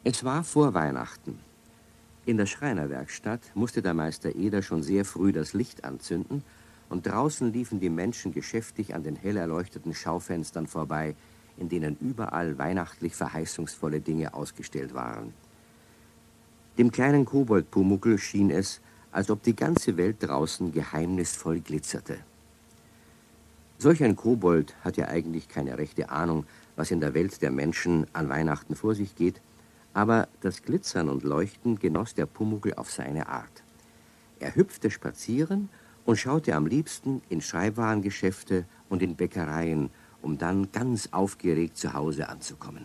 Es war vor Weihnachten. In der Schreinerwerkstatt musste der Meister Eder schon sehr früh das Licht anzünden und draußen liefen die Menschen geschäftig an den hell erleuchteten Schaufenstern vorbei, in denen überall weihnachtlich verheißungsvolle Dinge ausgestellt waren. Dem kleinen Kobold Pumuckl schien es, als ob die ganze Welt draußen geheimnisvoll glitzerte. Solch ein Kobold hat ja eigentlich keine rechte Ahnung, was in der Welt der Menschen an Weihnachten vor sich geht, aber das Glitzern und Leuchten genoss der Pumuckl auf seine Art. Er hüpfte spazieren und schaute am liebsten in Schreibwarengeschäfte und in Bäckereien, um dann ganz aufgeregt zu Hause anzukommen.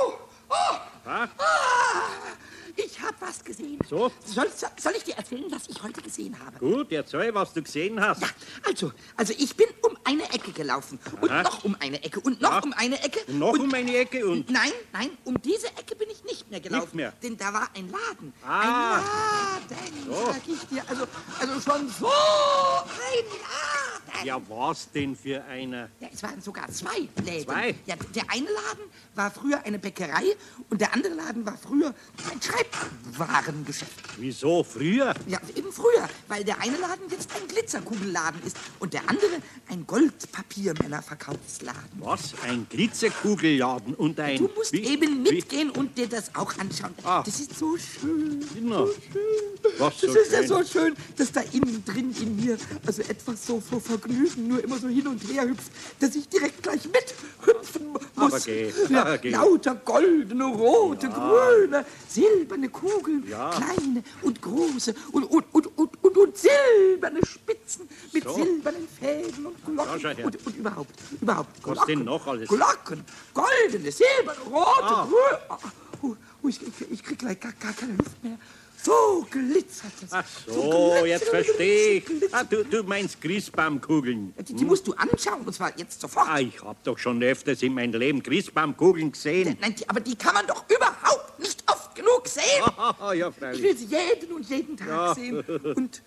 Ich habe was gesehen. So? Soll ich dir erzählen, was ich heute gesehen habe? Gut, erzähl, was du gesehen hast. Ja, also ich bin um eine Ecke gelaufen. Und noch um eine Ecke und noch um eine Ecke. Und noch um eine Ecke und... Nein, um diese Ecke bin ich nicht mehr gelaufen. Nicht mehr? Denn da war ein Laden. Ah. Ein Laden, So. sag ich dir. Also schon so ein Laden. Ja, was denn für einer? Ja, es waren sogar zwei Läden. Zwei? Ja, der eine Laden war früher eine Bäckerei und der andere Laden war früher ein Schreibwarengeschäft. Wieso früher? Ja, eben früher, weil der eine Laden jetzt ein Glitzerkugelladen ist und der andere ein Goldpapiermännerverkaufsladen. Was? Ein Glitzerkugelladen und ein... Du musst eben mitgehen und dir das auch anschauen. Ah. Das ist so schön. Na, So schön. was Das so ist ja schön? so schön, dass da innen drin in mir also etwas so vor Vergnügen nur immer so hin und her hüpft, dass ich direkt gleich mithüpfen muss. Aber geh, Ja, aber geh. lauter goldene, rote, grüne, silberne Kugeln, Ja. kleine und große und silberne Spitzen mit So. silbernen Fäden und Ja, Glocken schau her. und überhaupt Was Glocken. denn noch alles? Glocken, goldene, silberne, rote, Ah. grüne. Ich krieg gleich gar keine Luft mehr. So glitzert es. Ach So so, jetzt glitzert, verstehe ich. glitzert. Du meinst Christbaumkugeln. Die musst du anschauen, und zwar jetzt sofort. Ah, ich hab doch schon öfters in meinem Leben Christbaumkugeln gesehen. Nein, aber die kann man doch überhaupt nicht oft genug sehen. Ja, Ich freilich. will sie jeden Tag Ja. sehen. Und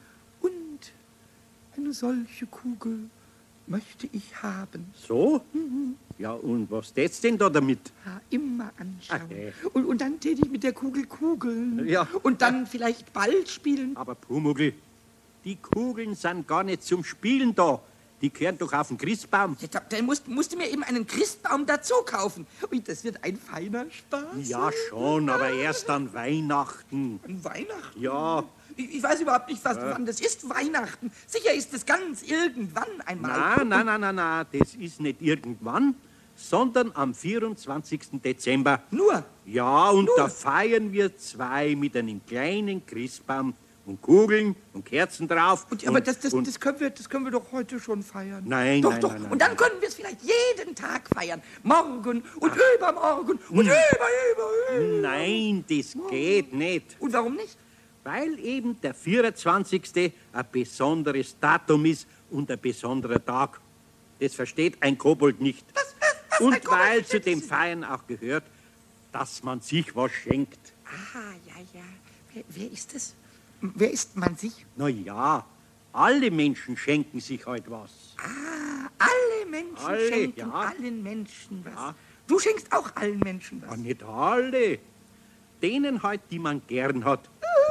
eine solche Kugel möchte ich haben. So? Ja, und was tät's denn da damit? Ja, immer anschauen. Okay. Und dann täte ich mit der Kugel kugeln. Ja. Und dann vielleicht Ball spielen. Aber Pumuckl, die Kugeln sind gar nicht zum Spielen da. Die gehören doch auf den Christbaum. Dann musst du mir eben einen Christbaum dazu kaufen. Und das wird ein feiner Spaß. Ja, schon, aber erst an Weihnachten. An Weihnachten? Ja. Ich weiß überhaupt nicht, wann das ist, Weihnachten. Sicher ist es ganz irgendwann einmal. Na, das ist nicht irgendwann, sondern am 24. Dezember. Nur. Ja, und Nur. da feiern wir zwei mit einem kleinen Christbaum und Kugeln und Kerzen drauf. Aber das können wir doch heute schon feiern. Nein, doch, nein, doch. nein, nein, Und dann nein. können wir es vielleicht jeden Tag feiern. Morgen und übermorgen und über. Nein, das geht nicht. Und warum nicht? Weil eben der 24. ein besonderes Datum ist und ein besonderer Tag. Das versteht ein Kobold nicht. Was Und ein Kobold weil zu versteht dem das Feiern auch gehört, dass man sich was schenkt. Ah, ja. Wer ist es? Wer ist man sich? Na ja, alle Menschen schenken sich heute was. Ah, alle Menschen Alle, schenken ja. allen Menschen was. Ja. Du schenkst auch allen Menschen was. Aber nicht alle. Denen halt, die man gern hat.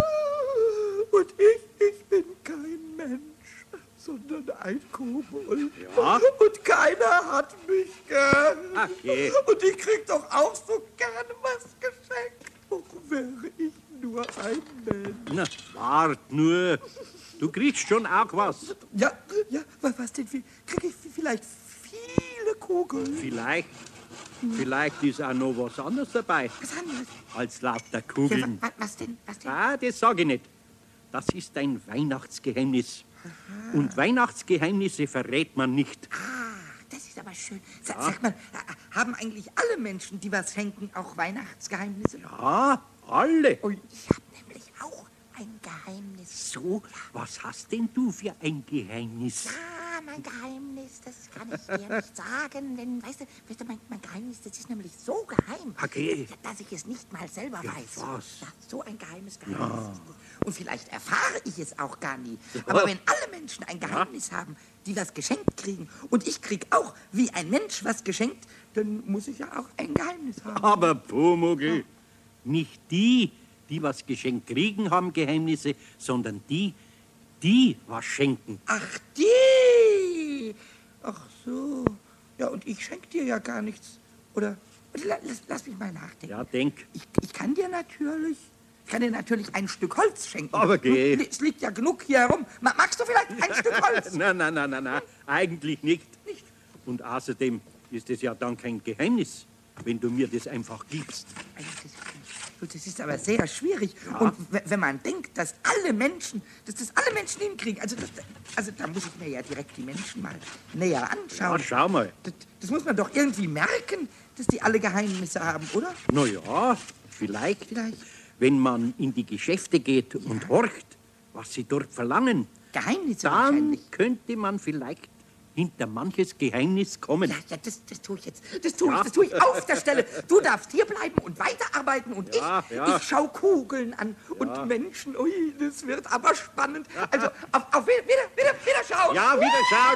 Und ich bin kein Mensch, sondern ein Kobold. Ja. Und keiner hat mich gern. Okay. Und ich krieg doch auch so gerne was geschenkt. Och, wäre ich nur ein Mensch. Na, wart nur. Du kriegst schon auch was. Ja, was denn? Krieg ich vielleicht viele Kugeln? Vielleicht ist auch noch was anderes dabei Was anderes? als lauter Ja, Kugeln. was denn? Ah, das sage ich nicht. Das ist ein Weihnachtsgeheimnis. Und Weihnachtsgeheimnisse verrät man nicht. Das ist aber schön. Sag mal, haben eigentlich alle Menschen, die was schenken, auch Weihnachtsgeheimnisse? Ja, alle. Oh, ich habe nämlich auch ein Geheimnis. So, was hast denn du für ein Geheimnis? Ja, mein Geheimnis, das kann ich dir nicht sagen, denn, weißt du, mein Geheimnis, das ist nämlich so geheim, Okay. dass ich es nicht mal selber weiß. was? Ja, so ein geheimes Geheimnis ist es. Und vielleicht erfahre ich es auch gar nie. Aber wenn alle Menschen ein Geheimnis haben, die was geschenkt kriegen, und ich krieg auch wie ein Mensch was geschenkt, dann muss ich ja auch ein Geheimnis haben. Aber Pumuckl, Nicht die, die was geschenkt kriegen, haben Geheimnisse, sondern die was schenken. Ach, die! Ach so. Ja, und ich schenke dir ja gar nichts. Oder lass mich mal nachdenken. Ja, denk. Ich kann dir natürlich ein Stück Holz schenken. Aber geh. Es liegt ja genug hier herum. Magst du vielleicht ein Stück Holz? Nein, eigentlich nicht. Und außerdem ist es ja dann kein Geheimnis, wenn du mir das einfach gibst. Das ist aber sehr schwierig. Ja. Und wenn man denkt, dass alle Menschen hinkriegen, also da muss ich mir ja direkt die Menschen mal näher anschauen. Ja, schau mal. Das muss man doch irgendwie merken, dass die alle Geheimnisse haben, oder? Na ja, vielleicht. Wenn man in die Geschäfte geht und horcht, was sie dort verlangen, Geheimnisse dann wahrscheinlich. Könnte man vielleicht hinter manches Geheimnis kommen. Ja, das tue ich jetzt. Das tue ich auf der Stelle. Du darfst hier bleiben und weiterarbeiten und ich schau Kugeln an und Menschen. Ui, das wird aber spannend. Also, auf Wiederschauen. Ja, Wiederschauen.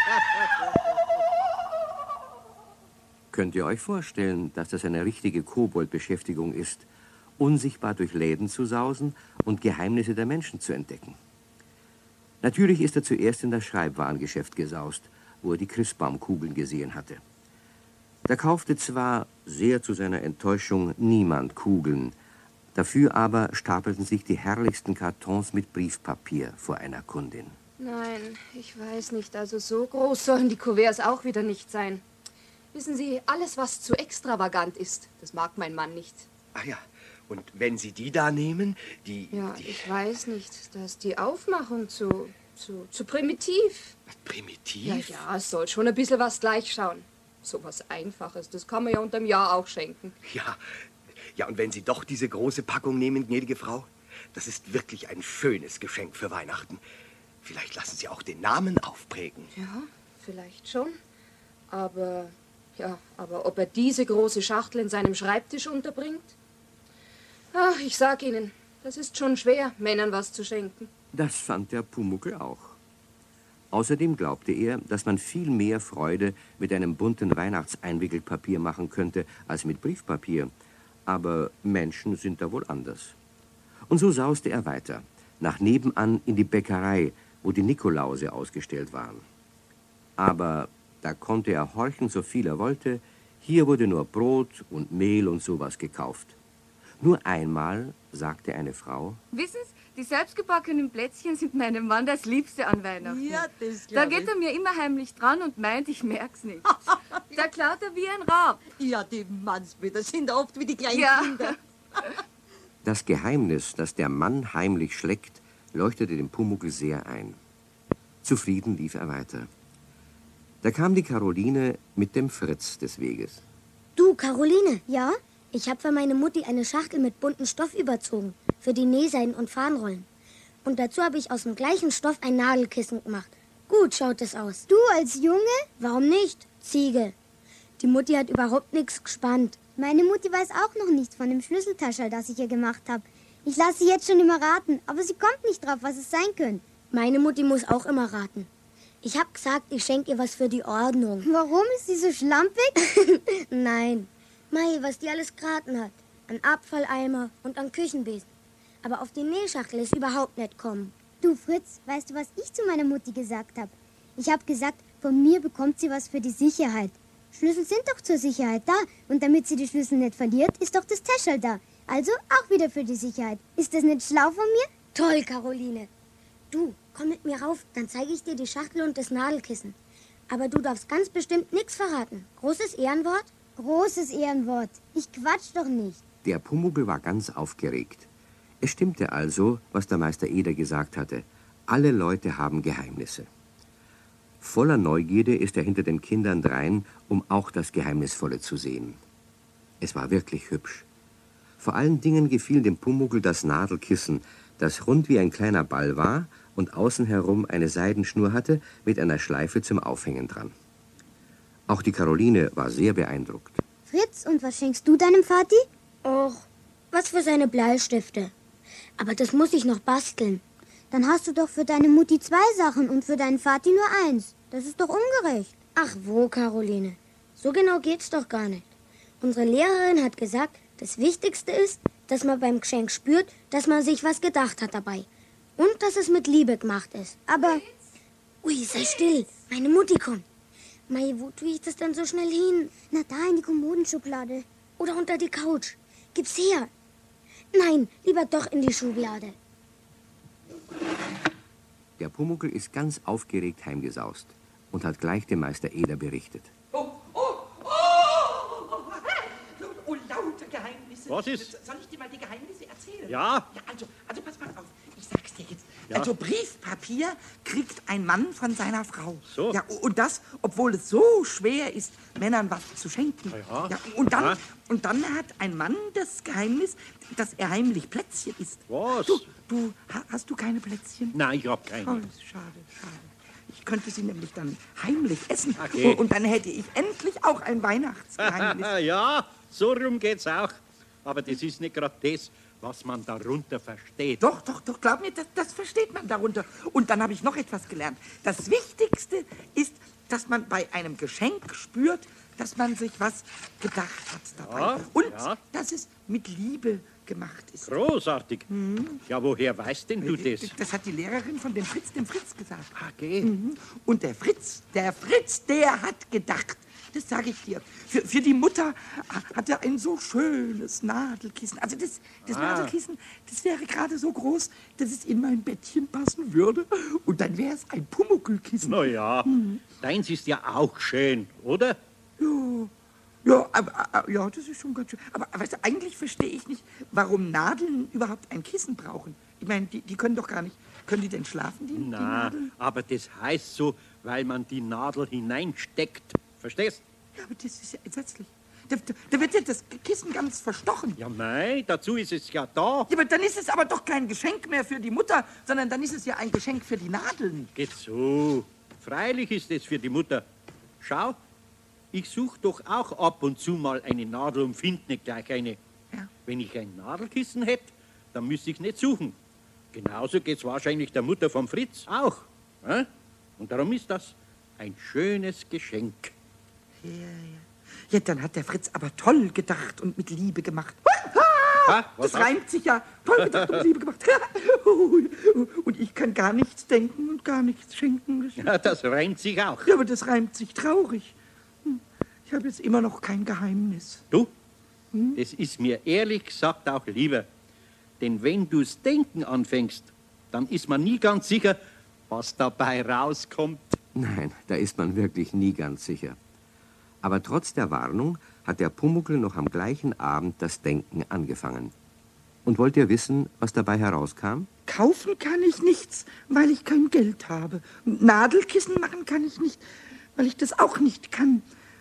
Könnt ihr euch vorstellen, dass das eine richtige Koboldbeschäftigung ist, unsichtbar durch Läden zu sausen und Geheimnisse der Menschen zu entdecken? Natürlich ist er zuerst in das Schreibwarengeschäft gesaust, wo er die Christbaumkugeln gesehen hatte. Da kaufte zwar, sehr zu seiner Enttäuschung, niemand Kugeln, dafür aber stapelten sich die herrlichsten Kartons mit Briefpapier vor einer Kundin. Nein, ich weiß nicht, also so groß sollen die Kuverts auch wieder nicht sein. Wissen Sie, alles, was zu extravagant ist, das mag mein Mann nicht. Ach ja, und wenn Sie die da nehmen, Ja, ich weiß nicht, da ist die Aufmachung zu primitiv. Primitiv? Ja, es soll schon ein bisschen was gleich schauen. So was Einfaches, das kann man ja unterm Jahr auch schenken. Ja, und wenn Sie doch diese große Packung nehmen, gnädige Frau, das ist wirklich ein schönes Geschenk für Weihnachten. Vielleicht lassen Sie auch den Namen aufprägen. Ja, vielleicht schon. Aber ob er diese große Schachtel in seinem Schreibtisch unterbringt? Ach, ich sag Ihnen, das ist schon schwer, Männern was zu schenken. Das fand der Pumuckl auch. Außerdem glaubte er, dass man viel mehr Freude mit einem bunten Weihnachtseinwickelpapier machen könnte, als mit Briefpapier. Aber Menschen sind da wohl anders. Und so sauste er weiter, nach nebenan in die Bäckerei, wo die Nikolause ausgestellt waren. Aber da konnte er horchen, so viel er wollte. Hier wurde nur Brot und Mehl und sowas gekauft. Nur einmal sagte eine Frau: Wissen Sie, die selbstgebackenen Plätzchen sind meinem Mann das Liebste an Weihnachten. Ja, das Da glaub geht er mir immer heimlich dran und meint, ich merk's nicht. Da klaut er wie ein Raab. Ja, die Mannsbilder sind oft wie die kleinen Kinder. Das Geheimnis, das der Mann heimlich schleckt, leuchtete dem Pumuckl sehr ein. Zufrieden lief er weiter. Da kam die Caroline mit dem Fritz des Weges. Du, Caroline, ja? Ich habe für meine Mutti eine Schachtel mit bunten Stoff überzogen, für die Nähseiden und Fahnenrollen. Und dazu habe ich aus dem gleichen Stoff ein Nadelkissen gemacht. Gut schaut es aus. Du als Junge? Warum nicht? Ziege. Die Mutti hat überhaupt nichts gespannt. Meine Mutti weiß auch noch nichts von dem Schlüsseltaschel, das ich ihr gemacht habe. Ich lasse sie jetzt schon immer raten, aber sie kommt nicht drauf, was es sein könnte. Meine Mutti muss auch immer raten. Ich habe gesagt, ich schenke ihr was für die Ordnung. Warum? Ist sie so schlampig? Nein. Mei, was die alles geraten hat. An Abfalleimer und an Küchenbesen. Aber auf die Nähschachtel ist überhaupt nicht kommen. Du, Fritz, weißt du, was ich zu meiner Mutti gesagt habe? Ich habe gesagt, von mir bekommt sie was für die Sicherheit. Schlüssel sind doch zur Sicherheit da. Und damit sie die Schlüssel nicht verliert, ist doch das Täschel da. Also auch wieder für die Sicherheit. Ist das nicht schlau von mir? Toll, Caroline. Du, komm mit mir rauf, dann zeige ich dir die Schachtel und das Nadelkissen. Aber du darfst ganz bestimmt nichts verraten. Großes Ehrenwort? Großes Ehrenwort. Ich quatsch doch nicht. Der Pumuckl war ganz aufgeregt. Es stimmte also, was der Meister Eder gesagt hatte. Alle Leute haben Geheimnisse. Voller Neugierde ist er hinter den Kindern drein, um auch das Geheimnisvolle zu sehen. Es war wirklich hübsch. Vor allen Dingen gefiel dem Pumuckl das Nadelkissen, das rund wie ein kleiner Ball war und außen herum eine Seidenschnur hatte mit einer Schleife zum Aufhängen dran. Auch die Caroline war sehr beeindruckt. Fritz, und was schenkst du deinem Vati? Och, was für seine Bleistifte. Aber das muss ich noch basteln. Dann hast du doch für deine Mutti 2 Sachen und für deinen Vati nur 1. Das ist doch ungerecht. Ach wo, Caroline. So genau geht's doch gar nicht. Unsere Lehrerin hat gesagt, das Wichtigste ist, dass man beim Geschenk spürt, dass man sich was gedacht hat dabei. Und dass es mit Liebe gemacht ist. Aber, ui, sei still, meine Mutti kommt. Mei, wo tue ich das denn so schnell hin? Na, da in die Kommodenschublade. Oder unter die Couch. Gib's her. Nein, lieber doch in die Schublade. Der Pumuckl ist ganz aufgeregt heimgesaust und hat gleich dem Meister Eder berichtet. Oh, lauter Geheimnisse. Was ist? Soll ich dir mal die Geheimnisse erzählen? Ja. Also pass mal auf, ich sag's dir jetzt. Ja. Also Briefpapier kriegt ein Mann von seiner Frau. So. Ja, und das, obwohl es so schwer ist, Männern was zu schenken. Ja. Ja, und dann hat ein Mann das Geheimnis, dass er heimlich Plätzchen isst. Was? Hast du keine Plätzchen? Nein, ich hab keine. Oh, das ist schade. Ich könnte sie nämlich dann heimlich essen. Okay. Und dann hätte ich endlich auch ein Weihnachtsgeheimnis. Ja, so rum geht's auch. Aber das ist nicht gerade das, was man darunter versteht. Doch, glaub mir, das versteht man darunter. Und dann habe ich noch etwas gelernt. Das Wichtigste ist, dass man bei einem Geschenk spürt, dass man sich was gedacht hat dabei. Ja, Und ja. dass es mit Liebe gemacht ist. Großartig. Ja, woher weißt denn du das? Das hat die Lehrerin von dem Fritz gesagt. Okay. Und der Fritz, der hat gedacht. Das sage ich dir. Für die Mutter hat er ein so schönes Nadelkissen. Also das Nadelkissen, das wäre gerade so groß, dass es in mein Bettchen passen würde. Und dann wäre es ein Pumuckl-Kissen. Na ja, deins ist ja auch schön, oder? Ja, ja, das ist schon ganz schön. Aber weißt du, eigentlich verstehe ich nicht, warum Nadeln überhaupt ein Kissen brauchen. Ich meine, die können doch gar nicht. Können die denn schlafen, die Na, Nadeln? aber das heißt so, weil man die Nadel hineinsteckt. Verstehst? Ja, aber das ist ja entsetzlich. Da wird ja das Kissen ganz verstochen. Ja, mei, dazu ist es ja da. Ja, aber dann ist es aber doch kein Geschenk mehr für die Mutter, sondern dann ist es ja ein Geschenk für die Nadeln. Geht so. Freilich ist es für die Mutter. Schau, ich suche doch auch ab und zu mal eine Nadel und finde nicht gleich eine. Ja. Wenn ich ein Nadelkissen hätte, dann müsste ich nicht suchen. Genauso geht's wahrscheinlich der Mutter vom Fritz auch. Und darum ist das ein schönes Geschenk. Ja, dann hat der Fritz aber toll gedacht und mit Liebe gemacht. Was Das reimt sich ja. Toll gedacht und mit Liebe gemacht. Und ich kann gar nichts denken und gar nichts schenken. Ja, das reimt sich auch. Ja, aber das reimt sich traurig. Ich habe jetzt immer noch kein Geheimnis. Du, das ist mir ehrlich gesagt auch lieber. Denn wenn du's denken anfängst, dann ist man nie ganz sicher, was dabei rauskommt. Nein, da ist man wirklich nie ganz sicher. Aber trotz der Warnung hat der Pumuckl noch am gleichen Abend das Denken angefangen. Und wollt ihr wissen, was dabei herauskam? Kaufen kann ich nichts, weil ich kein Geld habe. Nadelkissen machen kann ich nicht, weil ich das auch nicht kann.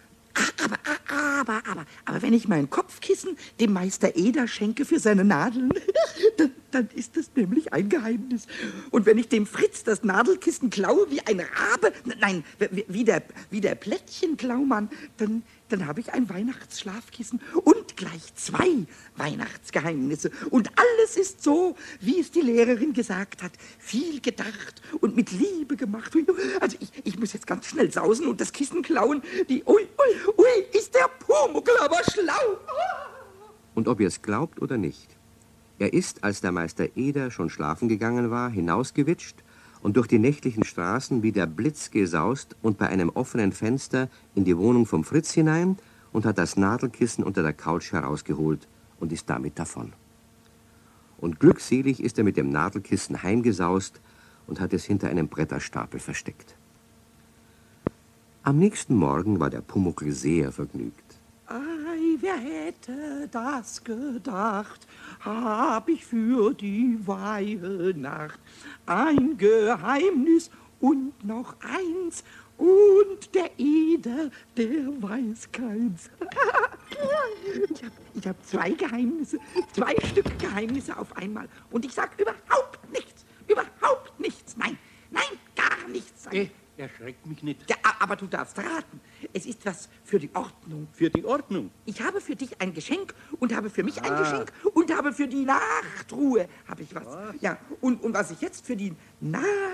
Aber wenn ich mein Kopfkissen dem Meister Eder schenke für seine Nadeln, dann ist das nämlich ein Geheimnis. Und wenn ich dem Fritz das Nadelkissen klaue wie ein Rabe, nein, wie der Plättchenklaumann, dann habe ich ein Weihnachtsschlafkissen und gleich 2 Weihnachtsgeheimnisse. Und alles ist so, wie es die Lehrerin gesagt hat. Viel gedacht und mit Liebe gemacht. Also ich muss jetzt ganz schnell sausen und das Kissen klauen. Ui, ist der Pumuckl aber schlau. Und ob ihr es glaubt oder nicht, er ist, als der Meister Eder schon schlafen gegangen war, hinausgewitscht und durch die nächtlichen Straßen wie der Blitz gesaust und bei einem offenen Fenster in die Wohnung vom Fritz hinein und hat das Nadelkissen unter der Couch herausgeholt und ist damit davon. Und glückselig ist er mit dem Nadelkissen heimgesaust und hat es hinter einem Bretterstapel versteckt. Am nächsten Morgen war der Pumuckl sehr vergnügt. Ei, wer hätte das gedacht, hab ich für die Weihnacht ein Geheimnis und noch eins, und der Eder, der weiß keins. Ich hab 2 Geheimnisse, 2 Stück Geheimnisse auf einmal, und ich sag überhaupt nichts, nein, gar nichts. Erschreckt mich nicht. Ja, aber du darfst raten. Es ist was für die Ordnung. Für die Ordnung? Ich habe für dich ein Geschenk und habe für mich ein Geschenk und habe für die Nachtruhe habe ich was. Ja, und was ich jetzt für die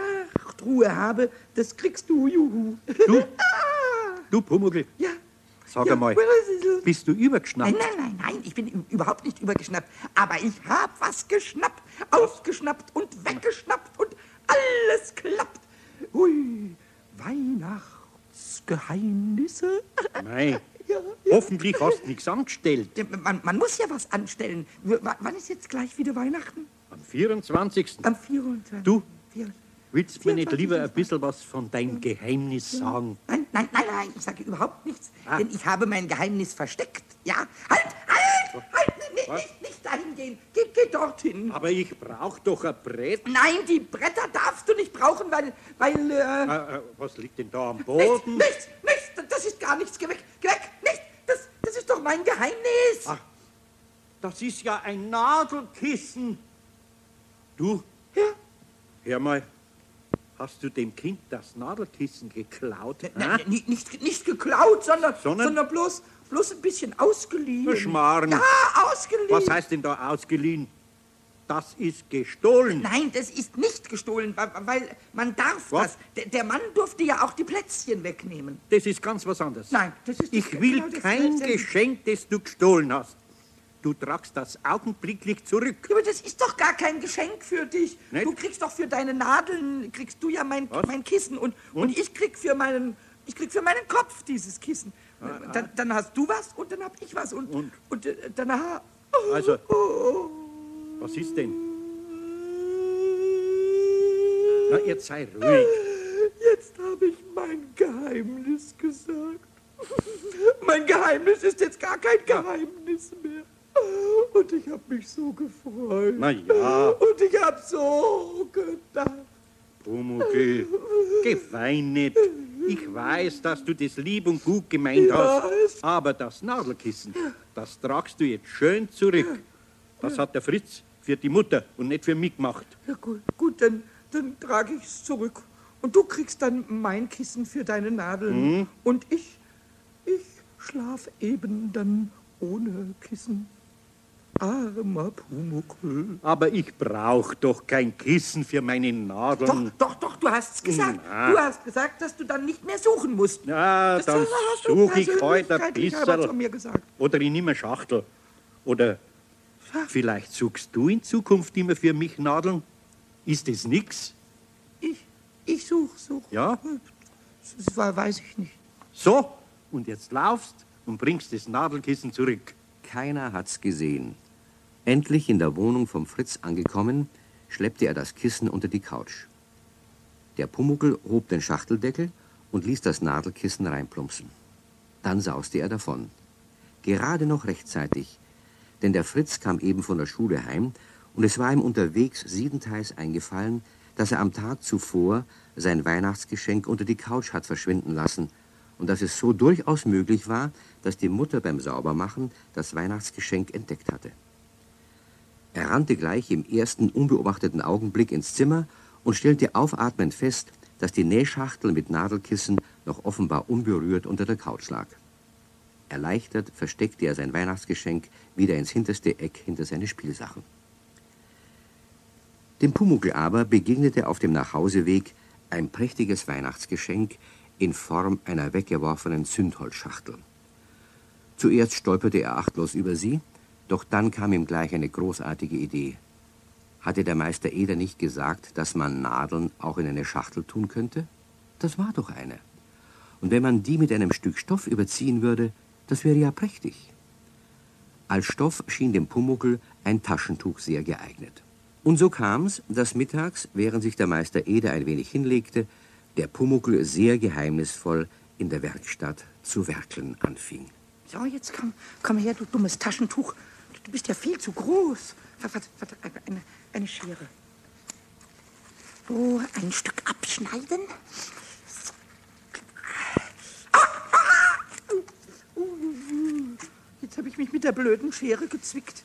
Nachtruhe habe, das kriegst du, juhu. Du Pumuckl, Ja. Sag einmal, bist du übergeschnappt? Nein, ich bin überhaupt nicht übergeschnappt. Aber ich hab was geschnappt, ausgeschnappt und weggeschnappt und alles klappt. Hui, Weihnachtsgeheimnisse. Nein, hoffentlich hast du nichts angestellt. Man muss ja was anstellen. Wann ist jetzt gleich wieder Weihnachten? Am 24. Am 24. Du, willst du mir nicht lieber ein bisschen was von deinem Geheimnis sagen? Nein, ich sage überhaupt nichts, denn ich habe mein Geheimnis versteckt. Ja, halt, nicht dahin gehen, geh dorthin. Aber ich brauch doch ein Brett. Nein, die Bretter darfst du nicht brauchen, weil was liegt denn da am Boden? Nichts, das ist gar nichts, geh weg, nichts, das ist doch mein Geheimnis. Ach, das ist ja ein Nadelkissen. Du? Ja? Hör mal. Hast du dem Kind das Nadelkissen geklaut? Nein, nicht geklaut, sondern bloß ein bisschen ausgeliehen. Schmarrn. Ja, ausgeliehen. Was heißt denn da ausgeliehen? Das ist gestohlen. Nein, das ist nicht gestohlen, weil man darf was? Das. Der Mann durfte ja auch die Plätzchen wegnehmen. Das ist ganz was anderes. Nein, das ist Ich will genau kein Geschenk, das du gestohlen hast. Du tragst das augenblicklich zurück. Ja, aber das ist doch gar kein Geschenk für dich. Nicht? Du kriegst doch für deine Nadeln, kriegst du ja mein Kissen und ich krieg für meinen Kopf dieses Kissen. Dann hast du was und dann hab ich was und danach... Also, was ist denn? Na, jetzt sei ruhig. Jetzt habe ich mein Geheimnis gesagt. Mein Geheimnis ist jetzt gar kein Geheimnis mehr. Und ich habe mich so gefreut. Na ja. Und ich habe so gedacht. Pumuckl, gewein nicht. Ich weiß, dass du das lieb und gut gemeint hast. Aber das Nadelkissen, das tragst du jetzt schön zurück. Das hat der Fritz für die Mutter und nicht für mich gemacht. Ja, gut, dann trage ich es zurück. Und du kriegst dann mein Kissen für deine Nadeln. Und ich schlaf eben dann ohne Kissen. Armer Pumuckl. Aber ich brauch doch kein Kissen für meine Nadeln. Doch, du hast's gesagt. Na. Du hast gesagt, dass du dann nicht mehr suchen musst. Ja, Das dann hast du suche ich heute ein persönlichkeitlich zu mir bisschen. gesagt. Oder ich nehme eine Schachtel. Oder vielleicht suchst du in Zukunft immer für mich Nadeln? Ist das nix? Ich such. Ja? Das weiß ich nicht. So, und jetzt laufst und bringst das Nadelkissen zurück. Keiner hat's gesehen. Endlich in der Wohnung vom Fritz angekommen, schleppte er das Kissen unter die Couch. Der Pumuckl hob den Schachteldeckel und ließ das Nadelkissen reinplumpsen. Dann sauste er davon. Gerade noch rechtzeitig, denn der Fritz kam eben von der Schule heim und es war ihm unterwegs siebenteils eingefallen, dass er am Tag zuvor sein Weihnachtsgeschenk unter die Couch hat verschwinden lassen und dass es so durchaus möglich war, dass die Mutter beim Saubermachen das Weihnachtsgeschenk entdeckt hatte. Er rannte gleich im ersten unbeobachteten Augenblick ins Zimmer und stellte aufatmend fest, dass die Nähschachtel mit Nadelkissen noch offenbar unberührt unter der Couch lag. Erleichtert versteckte er sein Weihnachtsgeschenk wieder ins hinterste Eck hinter seine Spielsachen. Dem Pumuckl aber begegnete auf dem Nachhauseweg ein prächtiges Weihnachtsgeschenk in Form einer weggeworfenen Zündholzschachtel. Zuerst stolperte er achtlos über sie, doch dann kam ihm gleich eine großartige Idee. Hatte der Meister Eder nicht gesagt, dass man Nadeln auch in eine Schachtel tun könnte? Das war doch eine. Und wenn man die mit einem Stück Stoff überziehen würde, das wäre ja prächtig. Als Stoff schien dem Pumuckl ein Taschentuch sehr geeignet. Und so kam's, dass mittags, während sich der Meister Eder ein wenig hinlegte, der Pumuckl sehr geheimnisvoll in der Werkstatt zu werkeln anfing. So, jetzt komm her, du dummes Taschentuch. Du bist ja viel zu groß. Warte, eine Schere. So, ein Stück abschneiden. Jetzt habe ich mich mit der blöden Schere gezwickt.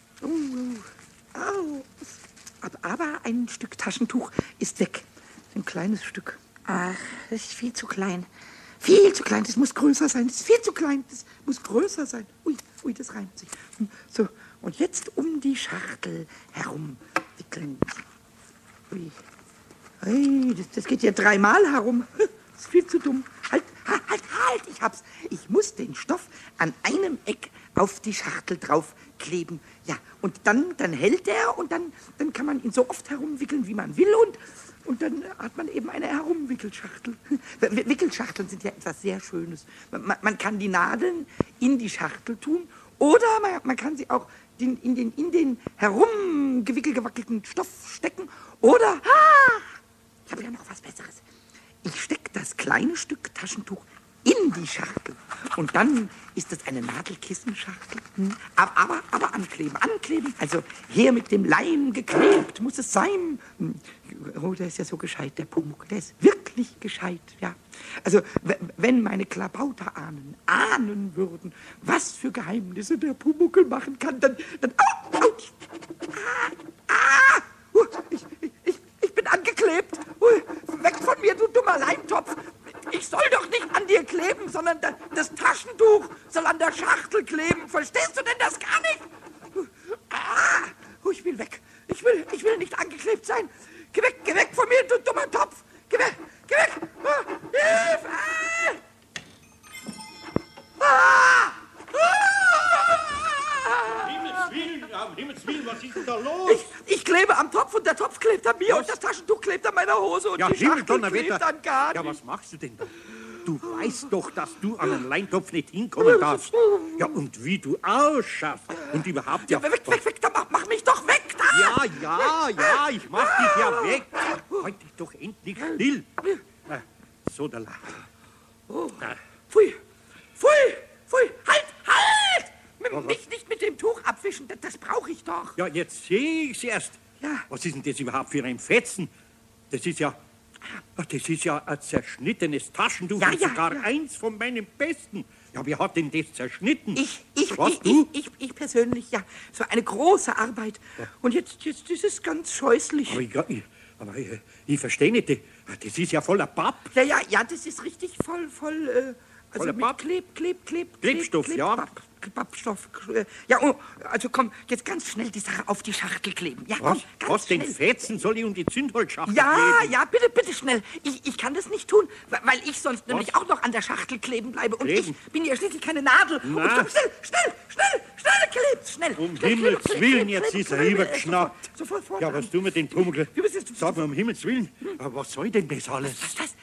Au. Aber ein Stück Taschentuch ist weg. Ein kleines Stück. Ach, das ist viel zu klein. Viel zu klein, das muss größer sein. Das ist viel zu klein, das muss größer sein. Ui, das reimt sich. So, und jetzt um die Schachtel herum wickeln. Ui, das geht ja 3-mal herum. ist viel zu dumm. Halt, ich hab's. Ich muss den Stoff an einem Eck auf die Schachtel draufkleben. Ja, und dann hält er und dann kann man ihn so oft herumwickeln, wie man will und dann hat man eben eine Herumwickelschachtel. Wickelschachteln sind ja etwas sehr Schönes. Man kann die Nadeln in die Schachtel tun oder man kann sie auch in den herumgewickelten Stoff stecken oder, ich habe ja noch was Besseres. Ich stecke das kleine Stück Taschentuch in die Schachtel. Und dann ist es eine Nadelkissenschachtel. Aber ankleben. Also her mit dem Leim geklebt muss es sein. Oh, der ist ja so gescheit, der Pumuckl. Der ist wirklich gescheit, ja. Also, wenn meine Klabauterahnen würden, was für Geheimnisse der Pumuckl machen kann, dann ich bin angeklebt. Weg von mir, du dummer Leimtopf. Ich soll doch nicht an dir kleben, sondern das Taschentuch soll an der Schachtel kleben. Verstehst du denn das gar nicht? Ich will weg. Ich will nicht angeklebt sein. Geh weg von mir, du dummer Topf. Geh weg. Hilfe! Himmels Willen, was ist denn da los? Ich klebe am Topf und der Topf klebt an mir und das Taschentuch klebt an meiner Hose und die Schachtel klebt an gar nicht. Ja, was machst du denn da? Du weißt doch, dass du an einen Leintopf nicht hinkommen darfst. Ja, und wie du ausschaust und überhaupt... Ja, weg, dann mach mich doch weg, da! Ja, ich mach dich ja weg. Halt dich doch endlich still. So, der Lacht. Pfui! Halt! Mich nicht mit dem Tuch abwischen, das brauche ich doch. Ja, jetzt sehe ich's erst. Ja. Was ist denn das überhaupt für ein Fetzen? Das ist ja ein zerschnittenes Taschentuch und sogar eins von meinen besten. Ja, wer hat denn das zerschnitten? Ich persönlich, ja. So eine große Arbeit. Ja. Und jetzt ist es ganz scheußlich. Aber ich verstehe nicht, das ist ja voller Papp. Ja, das ist richtig voll also mit Klebstoff, ja. Pappstoff. Ja, also komm, jetzt ganz schnell die Sache auf die Schachtel kleben. Ja, komm, was den Fetzen soll ich um die Zündholzschachtel kleben? Ja, bitte schnell. Ich kann das nicht tun, weil ich sonst nämlich auch noch an der Schachtel kleben bleibe. Und ich bin ja schließlich keine Nadel. Und schnell, klebt, schnell. Um Himmels Willen, jetzt ist er übergeschnappt. Ja, was tun wir den Pumuckl? Sag mal, um Himmels Willen, was soll denn das alles?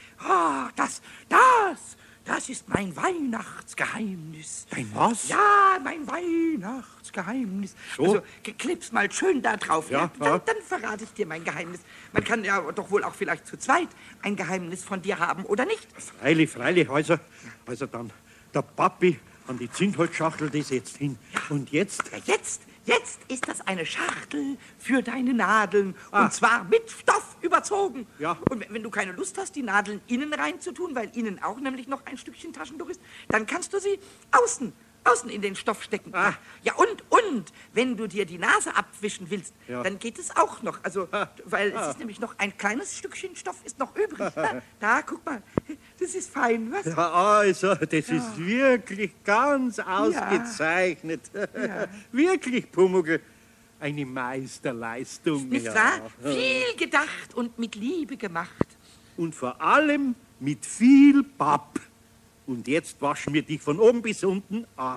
Das ist mein Weihnachtsgeheimnis. Dein was? Ja, mein Weihnachtsgeheimnis. So? Also, kleb's mal schön da drauf. Ja. Dann verrate ich dir mein Geheimnis. Man kann ja doch wohl auch vielleicht zu zweit ein Geheimnis von dir haben, oder nicht? Freilich. Also dann der Papi an die Zündholzschachtel, das jetzt hin. Ja. Und jetzt? Ja, jetzt ist das eine Schachtel für deine Nadeln. Und zwar mit Stoff überzogen. Ja. Und wenn du keine Lust hast, die Nadeln innen reinzutun, weil innen auch nämlich noch ein Stückchen Taschentuch ist, dann kannst du sie außen in den Stoff stecken. Ja, und wenn du dir die Nase abwischen willst, dann geht es auch noch. Also, weil es ist nämlich noch ein kleines Stückchen Stoff ist noch übrig. Da, guck mal, das ist fein, was? Ja, also, das ist wirklich ganz ausgezeichnet. Ja. Wirklich, Pumuckl, eine Meisterleistung. Nicht wahr? Viel gedacht und mit Liebe gemacht. Und vor allem mit viel Papp. Und jetzt waschen wir dich von oben bis unten ab.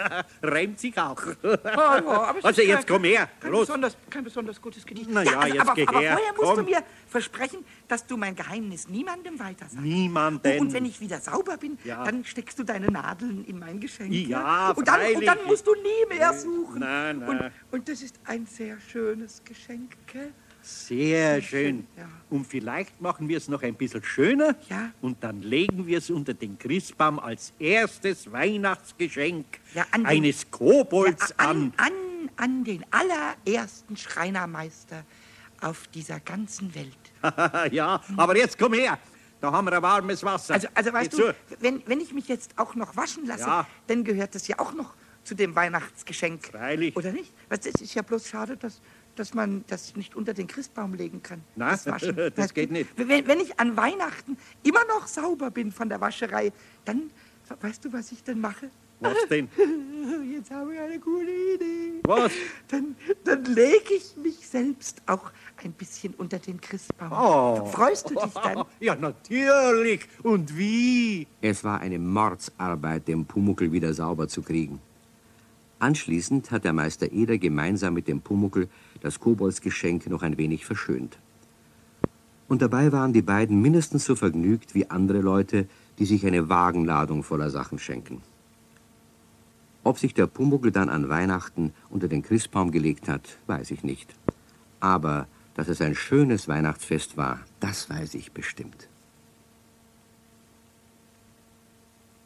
Reimt sich auch. Aber also jetzt komm her, los. Kein besonders gutes Gedicht. Jetzt geh her. Aber vorher musst du mir versprechen, dass du mein Geheimnis niemandem weitersagst. Niemandem. Und wenn ich wieder sauber bin, dann steckst du deine Nadeln in mein Geschenk. Ja, und dann musst du nie mehr suchen. Nein. Und das ist ein sehr schönes Geschenk, gell? Sehr schön. Ja. Und vielleicht machen wir es noch ein bisschen schöner. Ja. Und dann legen wir es unter den Christbaum als erstes Weihnachtsgeschenk eines Kobolds an. An den allerersten Schreinermeister auf dieser ganzen Welt. Ja, aber jetzt komm her. Da haben wir ein warmes Wasser. Also weißt du, wenn ich mich jetzt auch noch waschen lasse, dann gehört das ja auch noch zu dem Weihnachtsgeschenk. Freilich. Oder nicht? Es ist ja bloß schade, dass man das nicht unter den Christbaum legen kann. Nein, das geht nicht. Wenn ich an Weihnachten immer noch sauber bin von der Wascherei, dann, weißt du, was ich denn mache? Was denn? Jetzt habe ich eine gute Idee. Was? Dann lege ich mich selbst auch ein bisschen unter den Christbaum. Oh. Freust du dich dann? Ja, natürlich. Und wie? Es war eine Mordsarbeit, den Pumuckl wieder sauber zu kriegen. Anschließend hat der Meister Eder gemeinsam mit dem Pumuckl das Koboldsgeschenk noch ein wenig verschönt. Und dabei waren die beiden mindestens so vergnügt wie andere Leute, die sich eine Wagenladung voller Sachen schenken. Ob sich der Pumuckl dann an Weihnachten unter den Christbaum gelegt hat, weiß ich nicht. Aber dass es ein schönes Weihnachtsfest war, das weiß ich bestimmt.